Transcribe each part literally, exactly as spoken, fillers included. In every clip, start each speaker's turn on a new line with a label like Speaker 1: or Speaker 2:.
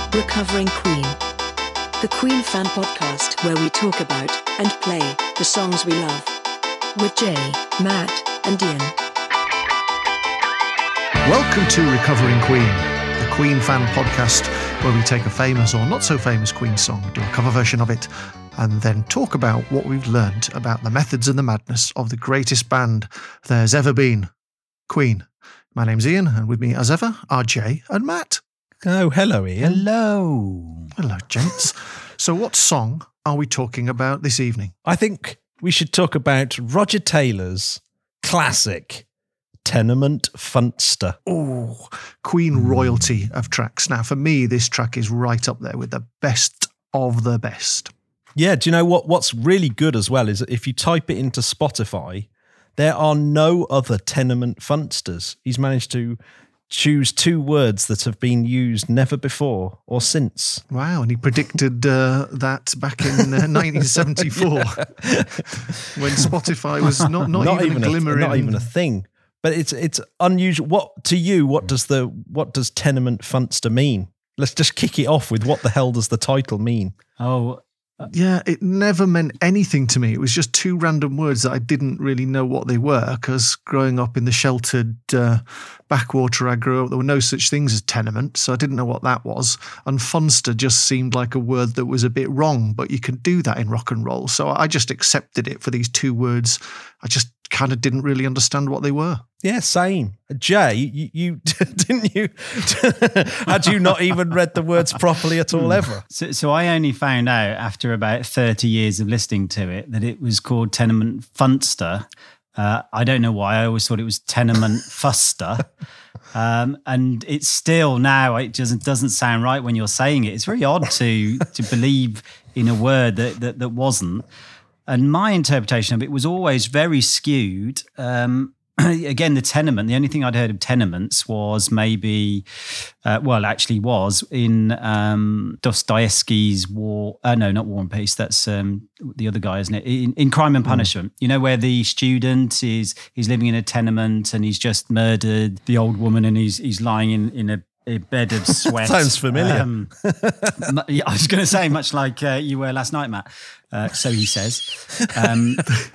Speaker 1: Recovering Queen. The Queen Fan Podcast, where we talk about and play the songs we love. With Jay, Matt, and Ian.
Speaker 2: Welcome to Recovering Queen, the Queen Fan Podcast, where we take a famous or not so famous Queen song, do a cover version of it, and then talk about what we've learned about the methods and the madness of the greatest band there's ever been, Queen. My name's Ian, and with me as ever are Jay and Matt.
Speaker 3: Oh, hello, Ian.
Speaker 4: Hello.
Speaker 2: Hello, gents. So what song are we talking about this evening?
Speaker 3: I think we should talk about Roger Taylor's classic Tenement Funster.
Speaker 2: Oh, Queen royalty of tracks. Now, for me, this track is right up there with the best of the best.
Speaker 3: Yeah, do you know what? What's really good as well is that if you type it into Spotify, there are no other Tenement Funsters. He's managed to choose two words that have been used never before or since.
Speaker 2: Wow, and he predicted uh, that back in uh, nineteen seventy-four when Spotify was not, not,
Speaker 3: not
Speaker 2: even,
Speaker 3: even
Speaker 2: a glimmer.
Speaker 3: A, not even a thing. But it's it's unusual. What to you? What does the what does Tenement Funster mean? Let's just kick it off with what the hell does the title mean?
Speaker 4: Oh,
Speaker 2: Yeah, it never meant anything to me. It was just two random words that I didn't really know what they were, because growing up in the sheltered uh, backwater I grew up, there were no such things as tenement, so I didn't know what that was. And funster just seemed like a word that was a bit wrong, but you can do that in rock and roll. So I just accepted it for these two words. I just kind of didn't really understand what they were.
Speaker 3: Yeah, same. Jay, you, you didn't you? Had you not even read the words properly at all ever?
Speaker 4: so, so I only found out after about thirty years of listening to it that it was called Tenement Funster. Uh, I don't know why. I always thought it was Tenement Fuster. Um, and it's still now, it just doesn't sound right when you're saying it. It's very odd to to believe in a word that, that, that wasn't. And my interpretation of it was always very skewed. Um, again, the tenement, the only thing I'd heard of tenements was maybe, uh, well, actually was in um, Dostoevsky's War, uh, no, not War and Peace, that's um, the other guy, isn't it? In, in Crime and Punishment, mm. you know, where the student is he's living in a tenement and he's just murdered the old woman and he's he's lying in, in a a bed of sweat.
Speaker 3: Sounds familiar.
Speaker 4: Um, I was going to say, much like uh, you were last night, Matt. Uh, so he says. Um,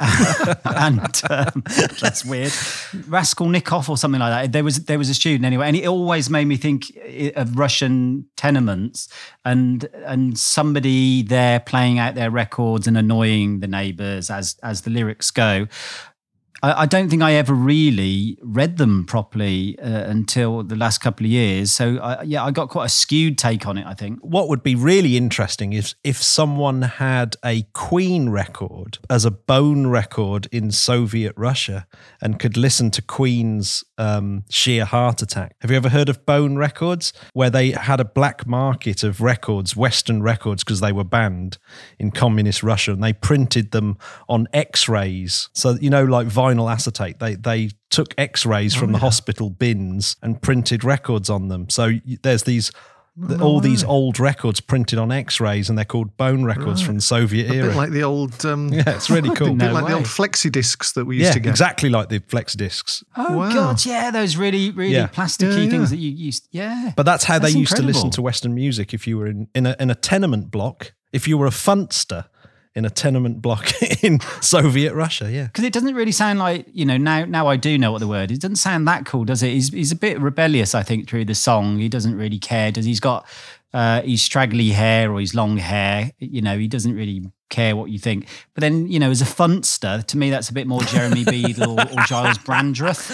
Speaker 4: and um, that's weird. Raskolnikov or something like that. There was there was a student anyway, and it always made me think of Russian tenements and and somebody there playing out their records and annoying the neighbours as as the lyrics go. I don't think I ever really read them properly uh, until the last couple of years. So, I, yeah, I got quite a skewed take on it, I think.
Speaker 3: What would be really interesting is if someone had a Queen record as a bone record in Soviet Russia and could listen to Queen's um, Sheer Heart Attack. Have you ever heard of Bone Records? Where they had a black market of records, Western records, because they were banned in communist Russia, and they printed them on X-rays. So, you know, like vinyl acetate. They they took X-rays from oh, yeah. the hospital bins and printed records on them. So there's these the,
Speaker 2: no
Speaker 3: all
Speaker 2: way.
Speaker 3: these old records printed on X-rays, and they're called bone records right. from the Soviet
Speaker 2: a
Speaker 3: era.
Speaker 2: A bit like the old, um,
Speaker 3: yeah, it's really cool.
Speaker 2: A bit
Speaker 4: no
Speaker 2: like
Speaker 4: way.
Speaker 2: the old flexi discs that we used
Speaker 3: yeah,
Speaker 2: to get.
Speaker 3: Exactly like the flexi discs.
Speaker 4: Oh
Speaker 2: wow.
Speaker 4: God, yeah, those really really
Speaker 3: yeah.
Speaker 4: plasticky
Speaker 2: yeah, yeah.
Speaker 4: things that you used. Yeah,
Speaker 3: but that's how
Speaker 4: that's
Speaker 3: they used
Speaker 4: incredible.
Speaker 3: to listen to Western music. If you were in in a, in a tenement block, if you were a funster in a tenement block in Soviet Russia, yeah.
Speaker 4: Because it doesn't really sound like, you know, now now I do know what the word is. It doesn't sound that cool, does it? He's, he's a bit rebellious, I think, through the song. He doesn't really care. Does He's got uh, his straggly hair or his long hair. You know, he doesn't really care what you think. But then, you know, as a funster, to me, that's a bit more Jeremy Beadle or, or Giles Brandreth.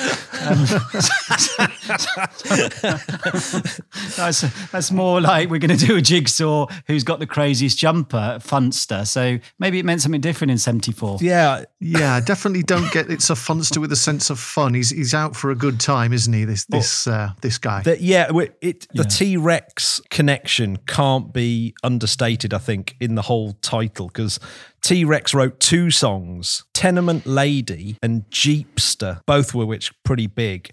Speaker 4: Um, that's, that's more like we're going to do a jigsaw who's got the craziest jumper, funster. So maybe it meant something different in seventy-four.
Speaker 3: Yeah.
Speaker 2: Yeah, I definitely don't get it's a funster with a sense of fun. He's he's out for a good time, isn't he, this this uh, this guy?
Speaker 3: The, yeah, it, the
Speaker 4: Yeah.
Speaker 3: T-Rex connection can't be understated, I think, in the whole title, because T-Rex wrote two songs, Tenement Lady and Jeepster, both were which pretty big.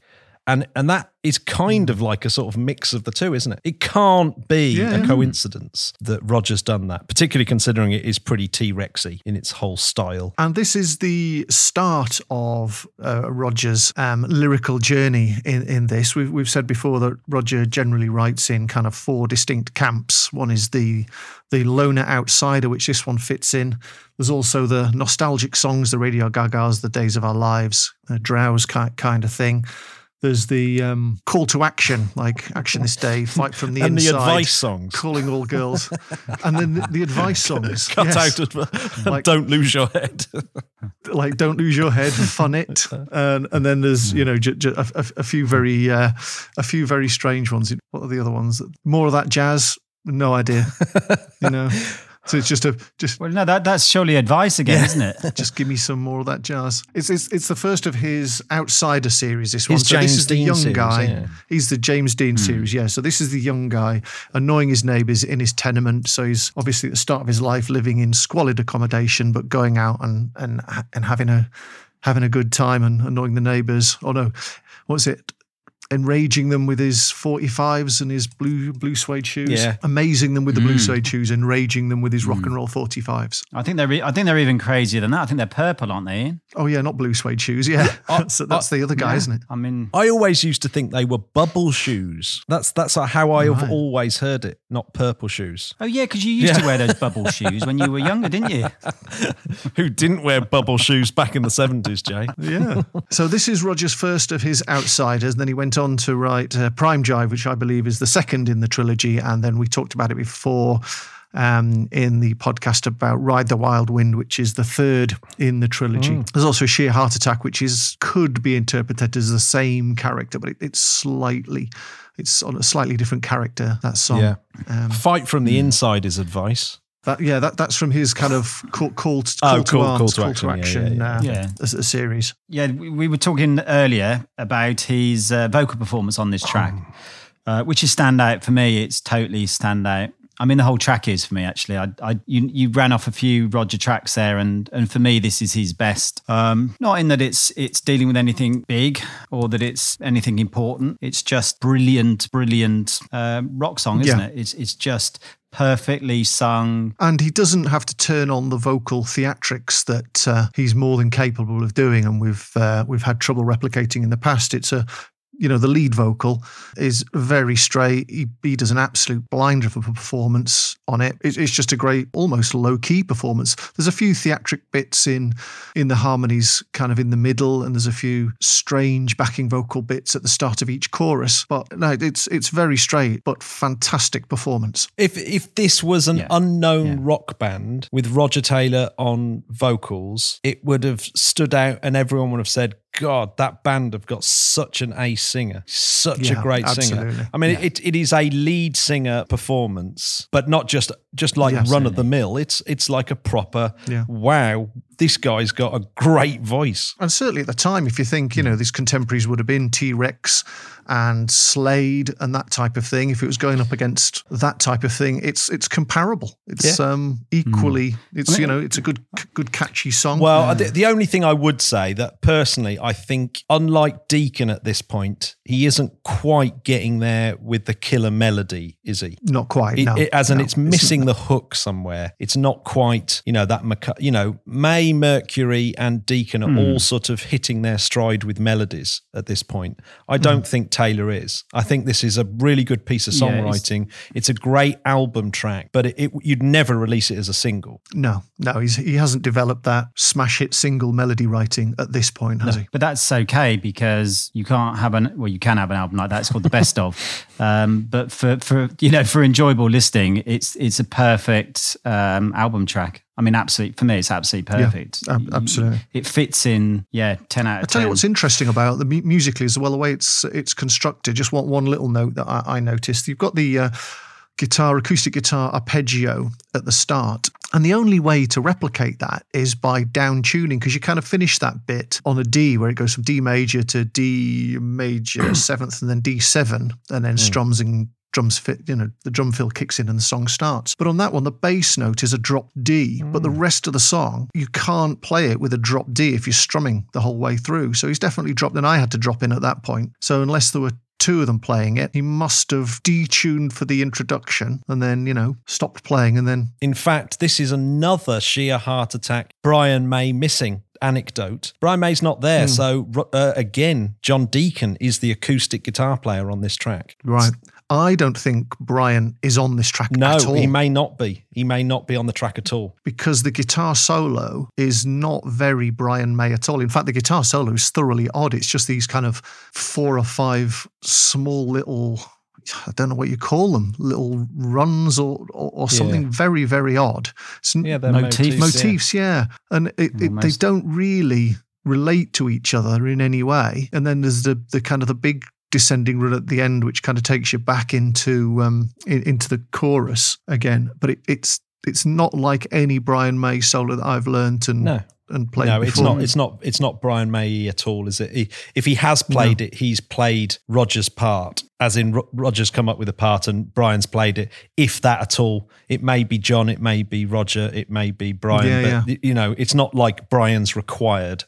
Speaker 3: And and that is kind of like a sort of mix of the two, isn't it? It can't be
Speaker 2: Yeah,
Speaker 3: a
Speaker 2: yeah.
Speaker 3: coincidence that Roger's done that, particularly considering it is pretty T-Rexy in its whole style.
Speaker 2: And this is the start of uh, Roger's um, lyrical journey in, in this. We've, we've said before that Roger generally writes in kind of four distinct camps. One is the the loner outsider, which this one fits in. There's also the nostalgic songs, the Radio Gagas, the Days of Our Lives, uh, Drowse ki- kind of thing. There's the um, call to action, like action this day, fight from the
Speaker 3: And the
Speaker 2: inside.
Speaker 3: advice songs.
Speaker 2: Calling all girls. And then the, the advice songs.
Speaker 3: Cut
Speaker 2: yes.
Speaker 3: out of
Speaker 2: Like-
Speaker 3: don't lose your head.
Speaker 2: Like don't lose your head, fun it, and and then there's you know j- j- a, a, a few very uh, a few very strange ones. What are the other ones? More of that jazz? No idea. You know, so it's just a just
Speaker 4: Well, no, that that's surely advice again, isn't it?
Speaker 2: just give me some more of that jazz. It's it's, it's the first of his Outsider series. This one.
Speaker 3: His
Speaker 2: So this
Speaker 3: James
Speaker 2: is the
Speaker 3: Dean
Speaker 2: young
Speaker 3: series,
Speaker 2: guy.
Speaker 3: yeah.
Speaker 2: He's the James Dean series. Yeah. So this is the young guy annoying his neighbours in his tenement. So he's obviously at the start of his life living in squalid accommodation, but going out and and and having a having a good time and annoying the neighbours. Oh no, what's it? Enraging them with his forty-fives and his blue blue suede shoes,
Speaker 3: Yeah.
Speaker 2: amazing them with the blue suede shoes, enraging them with his rock and roll forty-fives.
Speaker 4: I think they're. Re- I think they're even crazier than that. I think they're purple, aren't they, Ian?
Speaker 2: Oh yeah, not blue suede shoes. Yeah, that's, that's the other guy,
Speaker 4: Yeah.
Speaker 2: isn't it?
Speaker 4: I mean,
Speaker 3: I always used to think they were bubble shoes. That's that's how I have
Speaker 2: Right.
Speaker 3: always heard it, not purple shoes.
Speaker 4: oh yeah, because you used to wear those bubble shoes when you were younger, didn't you?
Speaker 3: Who didn't wear bubble shoes back in the seventies, Jay?
Speaker 2: Yeah. So this is Roger's first of his Outsiders. And then he went on to write uh, Prime Jive, which I believe is the second in the trilogy. And then we talked about it before um, in the podcast about Ride the Wild Wind, which is the third in the trilogy. There's also Sheer Heart Attack, which is could be interpreted as the same character, but it, it's slightly, it's on a slightly different character, that song.
Speaker 3: Yeah.
Speaker 2: Um,
Speaker 3: Fight from the inside is advice.
Speaker 2: That, yeah, that, that's from his kind of call, call, to,
Speaker 3: Oh,
Speaker 2: call to
Speaker 3: call-
Speaker 2: arms,
Speaker 3: call to action, yeah, yeah,
Speaker 2: uh,
Speaker 4: yeah. Yeah.
Speaker 2: as a series.
Speaker 4: Yeah, we we were talking earlier about his uh, vocal performance on this track, uh, which is standout for me. It's totally standout. I mean, the whole track is for me, actually. I, I, you, you ran off a few Roger tracks there, and and for me, this is his best. Um, not in that it's it's dealing with anything big or that it's anything important. It's just brilliant, brilliant uh, rock song, isn't
Speaker 2: Yeah.
Speaker 4: it? It's it's just perfectly sung.
Speaker 2: And he doesn't have to turn on the vocal theatrics that uh, he's more than capable of doing, and we've uh, we've had trouble replicating in the past. It's a you know, the lead vocal is very straight. He, he does an absolute blinder of a performance on it. It's, it's just a great, almost low-key performance. There's a few theatric bits in in the harmonies kind of in the middle, and there's a few strange backing vocal bits at the start of each chorus. But no, it's it's very straight, but fantastic performance.
Speaker 3: If if this was an
Speaker 4: Yeah.
Speaker 3: unknown
Speaker 4: Yeah.
Speaker 3: rock band with Roger Taylor on vocals, it would have stood out and everyone would have said, God, that band have got such an ace singer, such
Speaker 2: Yeah,
Speaker 3: a great
Speaker 2: absolutely.
Speaker 3: singer. I mean,
Speaker 2: Yeah.
Speaker 3: it, it is a lead singer performance, but not just just like
Speaker 2: Yeah,
Speaker 3: run of the mill. It's it's like a proper,
Speaker 2: Yeah.
Speaker 3: wow, this guy's got a great voice.
Speaker 2: And certainly at the time, if you think, you know, these contemporaries would have been T-Rex and Slade and that type of thing. If it was going up against that type of thing, it's it's comparable. It's
Speaker 3: Yeah.
Speaker 2: um, equally, it's, you know, it's a good, good catchy song.
Speaker 3: Well, the, the only thing I would say that personally, I think, unlike Deacon at this point, he isn't quite getting there with the killer melody, is he?
Speaker 2: Not quite,
Speaker 3: It,
Speaker 2: no.
Speaker 3: it- as in,
Speaker 2: No,
Speaker 3: it's missing the hook somewhere. It's not quite, you know, that, Maca- you know, May, Mercury, and Deacon are all sort of hitting their stride with melodies at this point. I don't think Taylor is. I think this is a really good piece of
Speaker 4: Yeah, it's-
Speaker 3: songwriting. it's, a great album track, but it, it, you'd never release it as a single.
Speaker 2: No, no, he's, he hasn't developed that smash hit single melody writing at this point, has he?
Speaker 4: But that's okay because you can't have an well, you can have an album like that. It's called the best of. Um, but for for you know for enjoyable listening, it's it's a perfect um, album track. I mean, absolutely for me, it's absolutely perfect.
Speaker 2: ab- absolutely.
Speaker 4: it fits in. Yeah, ten out of
Speaker 2: I tell
Speaker 4: ten.
Speaker 2: you what's interesting about the mu- musically as well, the way it's it's constructed. Just one one little note that I, I noticed. You've got the uh, guitar, acoustic guitar arpeggio at the start, and the only way to replicate that is by down tuning, because you kind of finish that bit on a D, where it goes from D major to D major seventh, and then D seven, and then strums and drums fit, you know, the drum fill kicks in and the song starts. But on that one, the bass note is a drop D, mm. but the rest of the song, you can't play it with a drop D if you're strumming the whole way through. So he's definitely dropped, and I had to drop in at that point. So unless there were two of them playing it, he must have detuned for the introduction and then, you know, stopped playing and then...
Speaker 3: In fact, this is another sheer heart attack Brian May missing anecdote. Brian May's not there, mm. so uh, again, John Deacon is the acoustic guitar player on this track.
Speaker 2: Right. I don't think Brian is on this track
Speaker 3: no,
Speaker 2: at all.
Speaker 3: No, he may not be. He may not be on the track at all.
Speaker 2: Because the guitar solo is not very Brian May at all. In fact, the guitar solo is thoroughly odd. It's just these kind of four or five small little, I don't know what you call them, little runs or or, or something yeah. very, very odd. It's
Speaker 3: yeah, they're
Speaker 2: motifs.
Speaker 3: Motifs,
Speaker 2: motifs yeah. yeah. And it, it, they don't really relate to each other in any way. And then there's the the kind of the big descending run at the end, which kind of takes you back into um in, into the chorus again. But it, it's it's not like any Brian May solo that I've learnt and
Speaker 3: no.
Speaker 2: and played.
Speaker 3: No,
Speaker 2: before.
Speaker 3: it's not. It's not. It's not Brian May at all, is it? He, if he has played no. it, he's played Roger's part, as in Ro- Roger's come up with a part and Brian's played it. If that at all, it may be John, it may be Roger, it may be Brian.
Speaker 2: Yeah,
Speaker 3: but
Speaker 2: yeah.
Speaker 3: you know, it's not like Brian's required.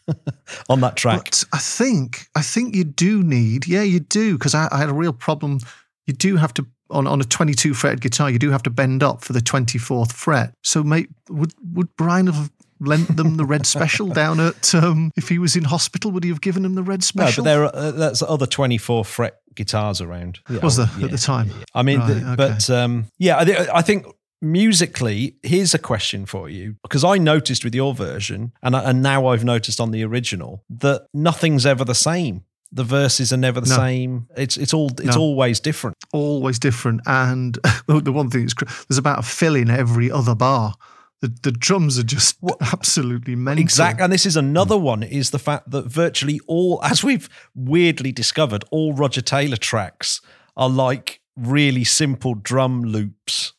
Speaker 3: On that track.
Speaker 2: But I think I think you do need, yeah, you do, because I, I had a real problem. You do have to, on, on a twenty-two fretted guitar, you do have to bend up for the twenty-fourth fret. So mate, would would Brian have lent them the red special down at, um, if he was in hospital, would he have given him the red special?
Speaker 3: No, but there are, uh, that's other twenty-four fret guitars around.
Speaker 2: Yeah. Was there
Speaker 3: yeah,
Speaker 2: at the time?
Speaker 3: Yeah, yeah. I mean,
Speaker 2: right,
Speaker 3: the,
Speaker 2: okay.
Speaker 3: but um, yeah, I, th- I think musically, here's a question for you, because I noticed with your version, and and now I've noticed on the original, that nothing's ever the same. The verses are never the
Speaker 2: no.
Speaker 3: same. It's it's all it's
Speaker 2: no.
Speaker 3: always different.
Speaker 2: Always different. And the one thing is, there's about a fill in every other bar. The the drums are just what? absolutely mental.
Speaker 3: Exactly. And this is another one, is the fact that virtually all, as we've weirdly discovered, all Roger Taylor tracks are like really simple drum loops.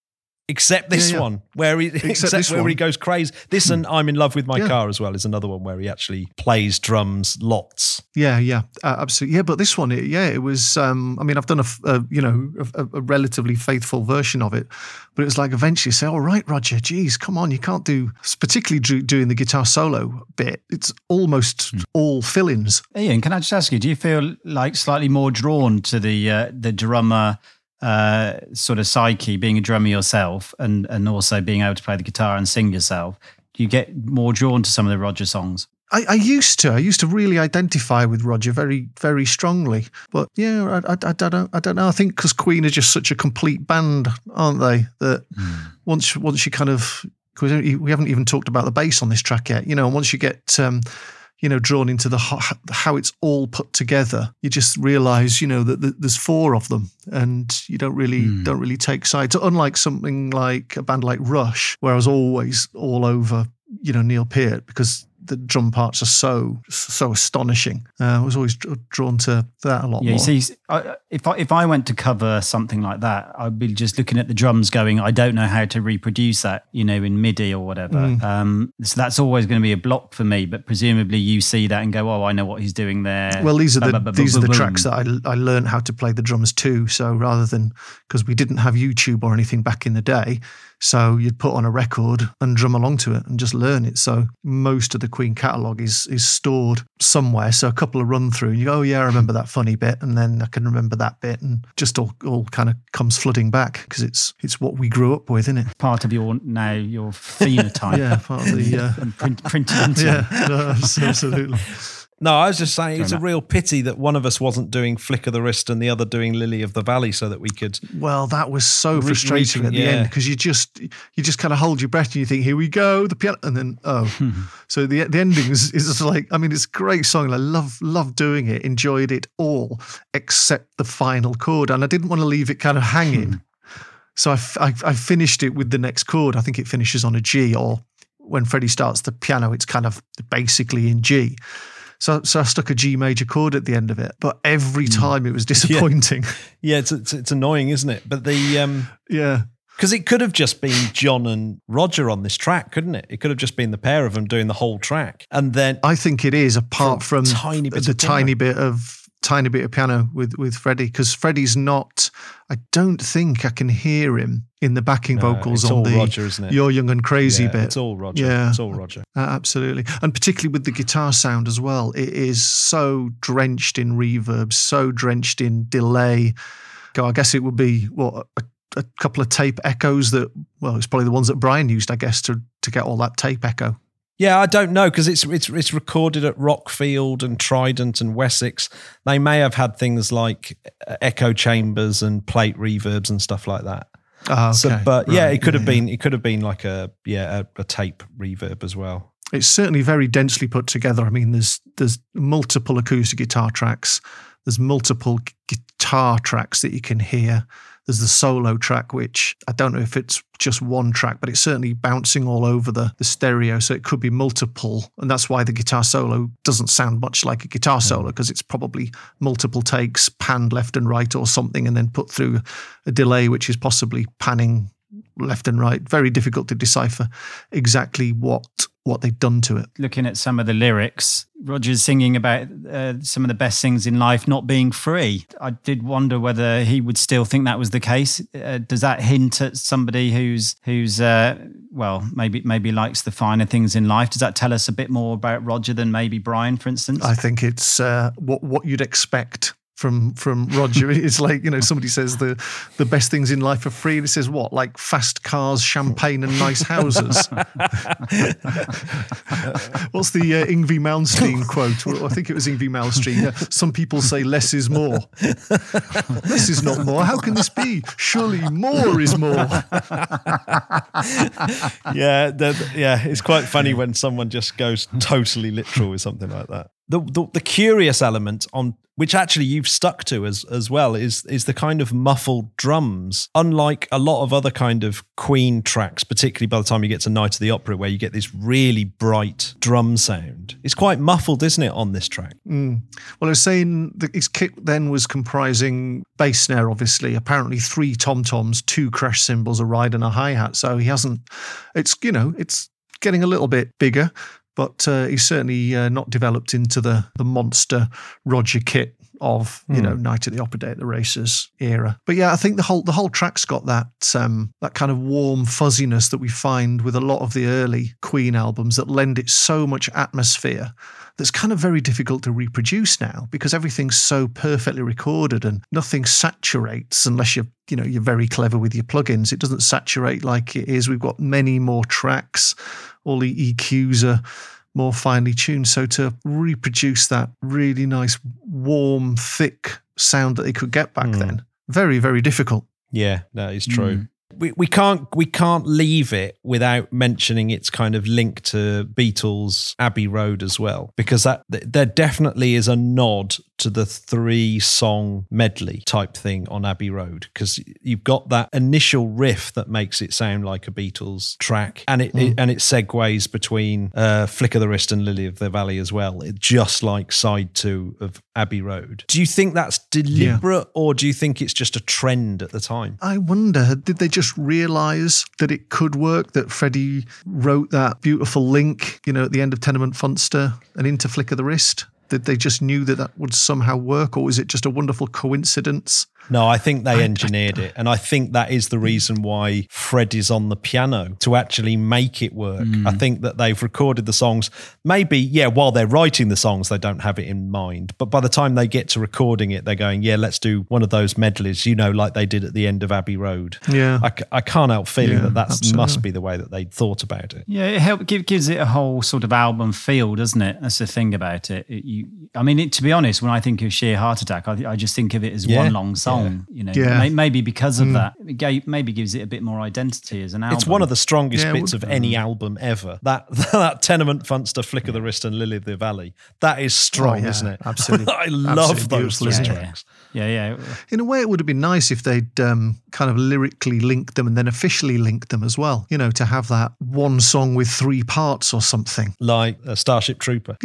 Speaker 3: Except this
Speaker 2: yeah, yeah.
Speaker 3: one, where he
Speaker 2: except,
Speaker 3: except
Speaker 2: this
Speaker 3: where
Speaker 2: one.
Speaker 3: he goes crazy. This and I'm in Love with My
Speaker 2: yeah.
Speaker 3: Car as well is another one where he actually plays drums lots.
Speaker 2: Yeah, yeah, uh, absolutely. Yeah, but this one, it, yeah, it was. Um, I mean, I've done a, a you know a, a relatively faithful version of it, but it was like eventually say, "All right, Roger, geez, come on, you can't do." Particularly do, doing the guitar solo bit, it's almost mm. all fill-ins.
Speaker 4: Ian, can I just ask you? Do you feel like slightly more drawn to the uh, the drummer? Uh, sort of psyche, being a drummer yourself, and and also being able to play the guitar and sing yourself? Do you get more drawn to some of the Roger songs?
Speaker 2: I, I used to. I used to really identify with Roger very, very strongly. But yeah, I, I, I don't know. I don't know. I think because Queen are just such a complete band, aren't they? That mm. once once you kind of, because we haven't even talked about the bass on this track yet. You know, once you get. Um, you know, drawn into the how it's all put together, you just realise, you know, that there's four of them, and you don't really mm. don't really take sides. Unlike something like a band like Rush, where I was always all over, you know, Neil Peart, because the drum parts are so so astonishing. Uh, I was always drawn to that a lot
Speaker 4: yeah,
Speaker 2: more.
Speaker 4: Yeah, you see, I, if I if I went to cover something like that, I'd be just looking at the drums, going, I don't know how to reproduce that, you know, in MIDI or whatever. Mm. Um, so that's always going to be a block for me. But presumably, you see that and go, oh, I know what he's doing there.
Speaker 2: Well, these are the these are the tracks that I I learned how to play the drums too. So rather than, because we didn't have YouTube or anything back in the day. So you'd put on a record and drum along to it and just learn it. So most of the Queen catalogue is is stored somewhere. So a couple of run through and you go, oh yeah, I remember that funny bit, and then I can remember that bit, and just all, all kind of comes flooding back because it's it's what we grew up with, isn't it?
Speaker 4: Part of your now your phenotype.
Speaker 2: Yeah, part of the uh,
Speaker 4: and print, printed into.
Speaker 2: Yeah, no, absolutely.
Speaker 3: No, I was just saying it's a real pity that one of us wasn't doing Flick of the Wrist and the other doing Lily of the Valley, so that we could.
Speaker 2: Well, that was so frustrating
Speaker 3: re-
Speaker 2: at the
Speaker 3: yeah.
Speaker 2: end, because you just you just kind of hold your breath and you think, here we go, the piano, and then oh, so the the ending is is like, I mean, it's a great song. I love love doing it, enjoyed it all except the final chord, and I didn't want to leave it kind of hanging, so I, I I finished it with the next chord. I think it finishes on a G, or when Freddie starts the piano, it's kind of basically in G. So, so I stuck a G major chord at the end of it, but every time it was disappointing.
Speaker 3: Yeah, yeah it's, it's it's annoying, isn't it? But the um,
Speaker 2: yeah,
Speaker 3: because it could have just been John and Roger on this track, couldn't it? It could have just been the pair of them doing the whole track, and then
Speaker 2: I think it is, apart from
Speaker 3: tiny bit
Speaker 2: the
Speaker 3: of
Speaker 2: tiny bit of tiny bit of piano with, with Freddie, because Freddie's not, I don't think I can hear him in the backing
Speaker 3: No,
Speaker 2: vocals
Speaker 3: it's
Speaker 2: on
Speaker 3: all
Speaker 2: the
Speaker 3: Roger, isn't it?
Speaker 2: You're Young and Crazy
Speaker 3: Yeah,
Speaker 2: bit.
Speaker 3: It's all Roger.
Speaker 2: Yeah.
Speaker 3: It's all Roger.
Speaker 2: Uh, absolutely. And particularly with the guitar sound as well. It is so drenched in reverb, so drenched in delay. God, I guess it would be, what, a, a couple of tape echoes that, well, it's probably the ones that Brian used, I guess, to, to get all that tape echo.
Speaker 3: Yeah, I don't know, because it's it's it's recorded at Rockfield and Trident and Wessex. They may have had things like echo chambers and plate reverbs and stuff like that.
Speaker 2: Oh, okay.
Speaker 3: So, but yeah,
Speaker 2: Right.
Speaker 3: it could have
Speaker 2: Yeah,
Speaker 3: been it could have been like a yeah a, a tape reverb as well.
Speaker 2: It's certainly very densely put together. I mean, there's there's multiple acoustic guitar tracks. There's multiple g- guitar tracks that you can hear. There's the solo track, which I don't know if it's just one track, but it's certainly bouncing all over the, the stereo. So it could be multiple. And that's why the guitar solo doesn't sound much like a guitar solo, because it's probably multiple takes panned left and right or something, and then put through a delay, which is possibly panning left and right. Very difficult to decipher exactly what what they've done to it.
Speaker 4: Looking at some of the lyrics, Roger's singing about uh, some of the best things in life not being free. I did wonder whether he would still think that was the case. Uh, does that hint at somebody who's who's uh, well, maybe maybe likes the finer things in life? Does that tell us a bit more about Roger than maybe Brian, for instance?
Speaker 2: I think it's uh, what what you'd expect from from Roger. It's like, you know, somebody says the the best things in life are free, and it says what, like fast cars, champagne, and nice houses. What's the uh, Yngwie Malmsteen quote? Well, I think it was Yngwie Malmsteen. Uh, Some people say less is more. Less is not more. How can this be? Surely more is more.
Speaker 3: yeah, the, yeah, it's quite funny when someone just goes totally literal with something like that. The, the the curious element on which actually you've stuck to as as well is is the kind of muffled drums. Unlike a lot of other kind of Queen tracks, particularly by the time you get to Night of the Opera, where you get this really bright drum sound, it's quite muffled, isn't it, on this track?
Speaker 2: Mm. Well, I was saying that his kit then was comprising bass snare, obviously, apparently three tom-toms, two crash cymbals, a ride and a hi-hat. So he hasn't, it's, you know, it's getting a little bit bigger, but uh, he's certainly uh, not developed into the the monster Roger kit of, you mm. know, Night at the Opera, Day at the Races era. But yeah, I think the whole the whole track's got that um, that kind of warm fuzziness that we find with a lot of the early Queen albums that lend it so much atmosphere that's kind of very difficult to reproduce now, because everything's so perfectly recorded and nothing saturates unless you're, you know, you're very clever with your plugins. It doesn't saturate like it is. We've got many more tracks. All the E Qs are more finely tuned. So to reproduce that really nice, warm, thick sound that they could get back mm. then, very, very difficult.
Speaker 3: Yeah, that is true.
Speaker 4: Mm.
Speaker 3: We we can't we can't leave it without mentioning its kind of link to Beatles' Abbey Road as well, because that there definitely is a nod to the three song medley type thing on Abbey Road, because you've got that initial riff that makes it sound like a Beatles track, and it, mm. it and it segues between uh, Flick of the Wrist and Lily of the Valley as well, it, just like side two of Abbey Road. Do you think that's deliberate, yeah. or do you think it's just a trend at the time?
Speaker 2: I wonder, did they just realise that it could work, that Freddie wrote that beautiful link, you know, at the end of Tenement Funster and into Flick of the Wrist? Did they just knew that that would somehow work, or was it just a wonderful coincidence?
Speaker 3: No, I think they engineered it. And I think that is the reason why Fred is on the piano, to actually make it work. Mm. I think that they've recorded the songs. Maybe, yeah, while they're writing the songs, they don't have it in mind. But by the time they get to recording it, they're going, yeah, let's do one of those medleys, you know, like they did at the end of Abbey Road.
Speaker 2: Yeah.
Speaker 3: I, I can't help feeling
Speaker 2: yeah,
Speaker 3: that that must be the way that they thought about it.
Speaker 4: Yeah, it help, give, gives it a whole sort of album feel, doesn't it? That's the thing about it. it you, I mean, it, to be honest, when I think of Sheer Heart Attack, I, I just think of it as
Speaker 3: yeah.
Speaker 4: one long song,
Speaker 3: yeah.
Speaker 4: you know.
Speaker 2: Yeah.
Speaker 4: Maybe because of
Speaker 2: mm.
Speaker 4: that, it gave, maybe gives it a bit more identity as an album.
Speaker 3: It's one of the strongest
Speaker 2: yeah,
Speaker 3: bits of any album ever. That that Tenement Funster, Flick yeah. of the Wrist, and Lily of the Valley. That is strong, oh, yeah. isn't it?
Speaker 2: Absolutely.
Speaker 3: I love
Speaker 2: Absolutely
Speaker 3: those three
Speaker 4: yeah,
Speaker 3: tracks.
Speaker 4: Yeah. yeah, yeah.
Speaker 2: In a way, it would have been nice if they'd um, kind of lyrically linked them and then officially linked them as well. You know, to have that one song with three parts or something.
Speaker 3: Like a Starship Trooper.
Speaker 2: Yeah.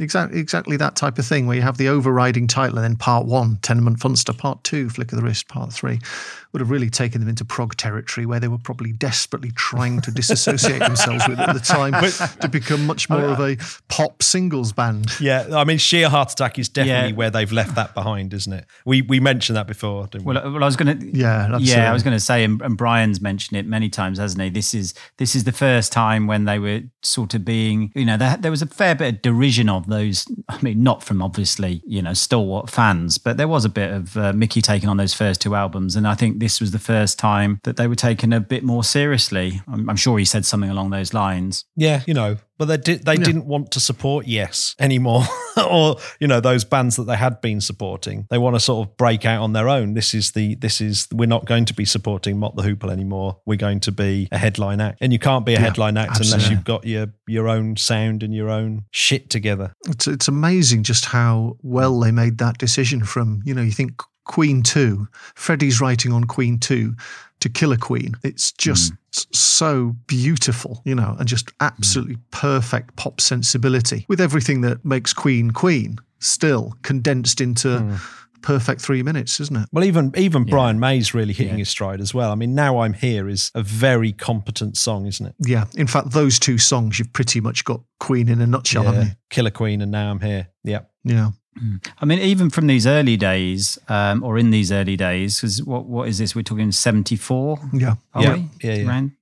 Speaker 2: exactly, exactly that type of thing where you have the overriding title and then part one, Tenement Funster, part two, Flick of the Wrist, part three, would have really taken them into prog territory where they were probably desperately trying to disassociate themselves with it at the time to become much more of a pop singles band.
Speaker 3: Yeah, I mean, Sheer Heart Attack is definitely
Speaker 4: Yeah.
Speaker 3: where they've left that behind, isn't it? We we mentioned that before, didn't we?
Speaker 4: Well, well I was going to,
Speaker 2: Yeah, absolutely.
Speaker 4: yeah, I was going to say, and, and Brian's mentioned it many times, hasn't he? This is this is the first time when they were sort of being, you know, there, there was a fair bit of derision of those. I mean, not from obviously, you know, stalwart fans, but there was a bit of uh, Mickey taking on those first two albums, and I think this was the first time that they were taken a bit more seriously. I'm, I'm sure he said something along those lines.
Speaker 3: Yeah, you know, but they did. They
Speaker 2: Yeah.
Speaker 3: didn't want to support Yes anymore, or you know, those bands that they had been supporting. They want to sort of break out on their own. This is the. This is we're not going to be supporting Mott the Hoople anymore. We're going to be a headline act, and you can't be a
Speaker 2: Yeah,
Speaker 3: headline act unless
Speaker 2: absolutely.
Speaker 3: you've got your your own sound and your own shit together.
Speaker 2: It's, it's amazing just how well they made that decision from, you know, you think Queen two, Freddie's writing on Queen two to Killer Queen. It's just s- so beautiful, you know, and just absolutely perfect pop sensibility with everything that makes Queen Queen still condensed into perfect three minutes, isn't it?
Speaker 3: Well, even even
Speaker 4: Yeah.
Speaker 3: Brian May's really hitting
Speaker 4: Yeah.
Speaker 3: his stride as well. I mean, Now I'm Here is a very competent song, isn't it?
Speaker 2: Yeah. In fact, those two songs, you've pretty much got Queen in a nutshell, haven't you?
Speaker 3: Killer Queen and Now I'm Here. Yeah.
Speaker 2: Yeah.
Speaker 4: I mean, even from these early days, um, or in these early days, because what what is this? We're talking seventy-four,
Speaker 2: Yeah.
Speaker 4: are
Speaker 3: Yeah,
Speaker 4: we?
Speaker 3: yeah, yeah.
Speaker 4: Around?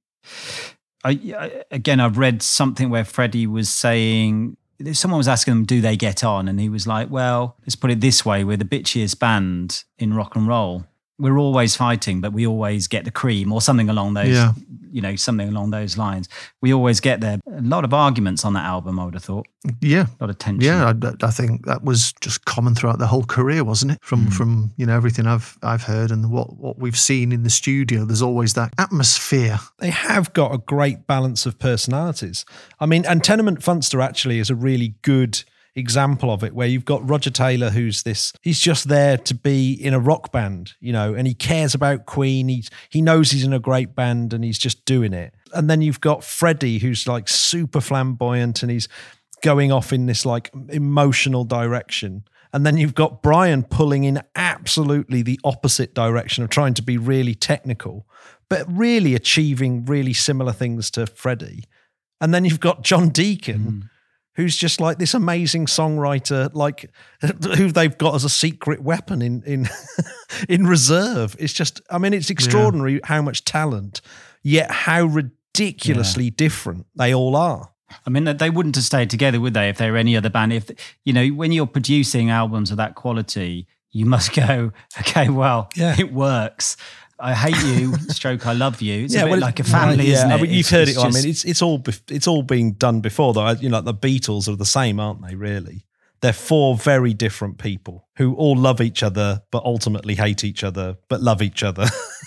Speaker 4: I, I, again, I've read something where Freddie was saying, someone was asking him, do they get on? And he was like, well, let's put it this way, we're the bitchiest band in rock and roll. We're always fighting, but we always get the cream, or something along those,
Speaker 2: Yeah.
Speaker 4: you know, something along those lines. We always get there. A lot of arguments on that album, I would have thought.
Speaker 2: Yeah.
Speaker 4: A lot of tension.
Speaker 2: Yeah, I, I think that was just common throughout the whole career, wasn't it? From from you know everything I've I've heard and what what we've seen in the studio, there's always that atmosphere.
Speaker 3: They have got a great balance of personalities. I mean, and Tenement Funster actually is a really good example of it, where you've got Roger Taylor, who's this, he's just there to be in a rock band, you know, and he cares about Queen. He's, he knows he's in a great band and he's just doing it. And then you've got Freddie, who's like super flamboyant and he's going off in this like emotional direction. And then you've got Brian pulling in absolutely the opposite direction of trying to be really technical, but really achieving really similar things to Freddie. And then you've got John Deacon,
Speaker 4: Mm.
Speaker 3: who's just like this amazing songwriter, like who they've got as a secret weapon in in in reserve. It's just, I mean, it's extraordinary how much talent, yet how ridiculously different they all are.
Speaker 4: I mean, they wouldn't have stayed together, would they, if they were any other band? If, you know, when you're producing albums of that quality, you must go, okay, well,
Speaker 3: Yeah.
Speaker 4: it works. I hate you, stroke, I love you. It's a bit
Speaker 3: well,
Speaker 4: like a family,
Speaker 3: yeah,
Speaker 4: isn't it?
Speaker 3: I mean, you've
Speaker 4: It's-
Speaker 3: heard
Speaker 4: it's
Speaker 3: it. I
Speaker 4: just-
Speaker 3: mean, it's it's all bef- it's all been done before, though. You know, the Beatles are the same, aren't they? Really, they're four very different people who all love each other, but ultimately hate each other, but love each other.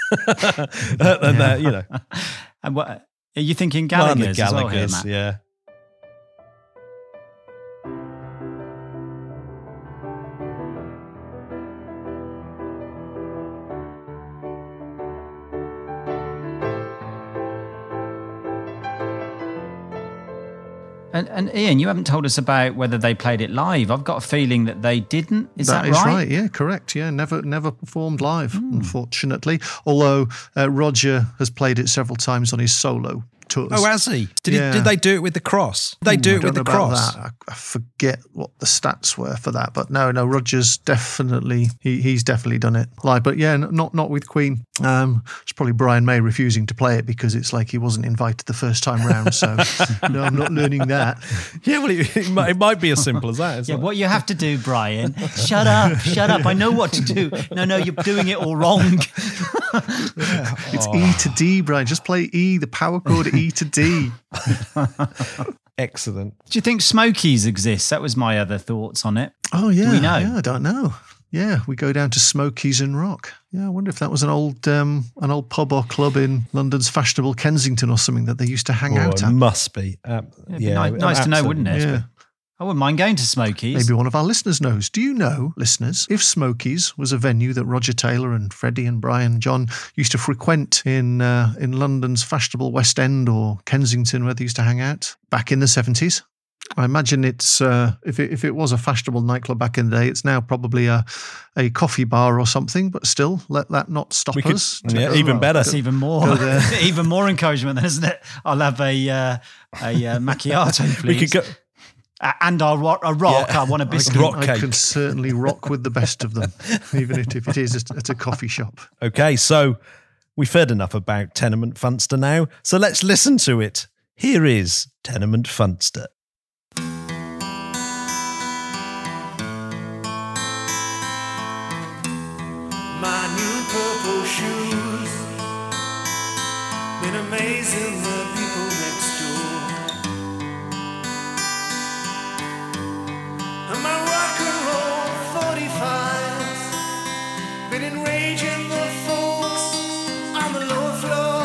Speaker 3: And they're, you know,
Speaker 4: And what, are you thinking
Speaker 3: well, and
Speaker 4: Gallagher's,
Speaker 3: the
Speaker 4: as well here,
Speaker 3: Gallagher's,
Speaker 4: Matt?
Speaker 3: yeah.
Speaker 4: And, and Ian, you haven't told us about whether they played it live. I've got a feeling that they didn't. Is that,
Speaker 2: That is
Speaker 4: right?
Speaker 2: right. Yeah, correct. Yeah, never never performed live, unfortunately. Although uh, Roger has played it several times on his solo tours.
Speaker 3: Oh, has he? Did,
Speaker 2: Yeah.
Speaker 3: he, did they do it with the cross? Did they do
Speaker 2: Ooh, I
Speaker 3: it
Speaker 2: don't
Speaker 3: with the
Speaker 2: know about
Speaker 3: cross?
Speaker 2: that. I, I forget what the stats were for that, but no, no, Roger's definitely he, he's definitely done it live. But yeah, n- not not with Queen. Um, it's probably Brian May refusing to play it because it's like he wasn't invited the first time round. So no, I'm not learning that.
Speaker 3: Yeah, well, it, it, might, it might be as simple as that. Isn't
Speaker 4: Yeah,
Speaker 3: it?
Speaker 4: what you have to do, Brian, shut up, shut up. I know what to do. No, no, you're doing it all wrong.
Speaker 2: It's E to D, Brian. Just play E, the power chord E to D.
Speaker 3: Excellent.
Speaker 4: Do you think Smokies exists? That was my other thoughts on it.
Speaker 2: Oh yeah,
Speaker 4: we know?
Speaker 2: yeah, I don't know. Yeah, we go down to Smokies and Rock. Yeah, I wonder if that was an old um, an old pub or club in London's fashionable Kensington or something that they used to hang
Speaker 3: Oh,
Speaker 2: out
Speaker 3: it
Speaker 2: at.
Speaker 3: must be. Um,
Speaker 4: It'd be
Speaker 3: yeah,
Speaker 4: ni- nice to know,
Speaker 3: absolutely.
Speaker 4: wouldn't it?
Speaker 2: Yeah.
Speaker 4: I wouldn't mind going to Smokies.
Speaker 2: Maybe one of our listeners knows. Do you know, listeners, if Smokies was a venue that Roger Taylor and Freddie and Brian and John used to frequent in uh, in London's fashionable West End or Kensington, where they used to hang out back in the seventies? I imagine it's uh, if it if it was a fashionable nightclub back in the day, it's now probably a a coffee bar or something. But still, let that not stop
Speaker 3: We could-
Speaker 2: us.
Speaker 3: yeah,
Speaker 2: go,
Speaker 3: even
Speaker 2: well,
Speaker 3: better.
Speaker 4: That's even more, even more encouragement, then, isn't it? I'll have a uh, a uh, macchiato, please.
Speaker 3: We could go.
Speaker 4: A- and I'll rock a rock.
Speaker 3: Yeah.
Speaker 4: I want a
Speaker 2: I
Speaker 4: biscuit.
Speaker 2: can,
Speaker 3: rock
Speaker 2: I
Speaker 3: cake.
Speaker 2: can certainly rock with the best of them, even if if it is at at a coffee shop.
Speaker 3: Okay, so we've heard enough about Tenement Funster now, so let's listen to it. Here is Tenement Funster.
Speaker 5: My new purple shoes been amazing the people next door. And my rock and roll forty-fives been enraging the folks on the lower floor.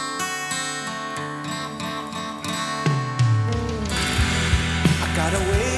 Speaker 5: I got away